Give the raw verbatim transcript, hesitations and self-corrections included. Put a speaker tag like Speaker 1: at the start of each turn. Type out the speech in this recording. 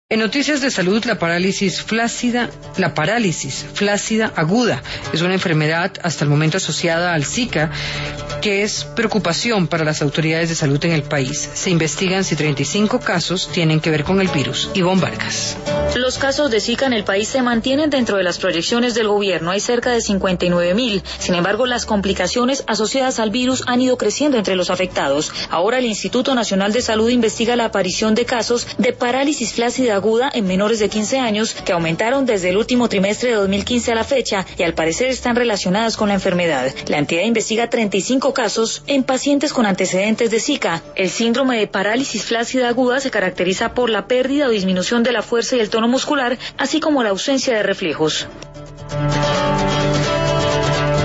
Speaker 1: En noticias de salud, la parálisis flácida, la parálisis flácida aguda es una enfermedad hasta el momento asociada al Zika, que es preocupación para las autoridades de salud en el país. Se investigan si treinta y cinco casos tienen que ver con el virus. Ivonne Vargas.
Speaker 2: Los casos de Zika en el país se mantienen dentro de las proyecciones del gobierno. Hay cerca de cincuenta y nueve mil. Sin embargo, las complicaciones asociadas al virus han ido creciendo entre los afectados. Ahora el Instituto Nacional de Salud investiga la aparición de casos de parálisis flácida aguda en menores de quince años que aumentaron desde el último trimestre de dos mil quince a la fecha y al parecer están relacionadas con la enfermedad. La entidad investiga treinta y cinco casos en pacientes con antecedentes de Zika. El síndrome de parálisis flácida aguda se caracteriza por la pérdida o disminución de la fuerza y el tono muscular, así como la ausencia de reflejos.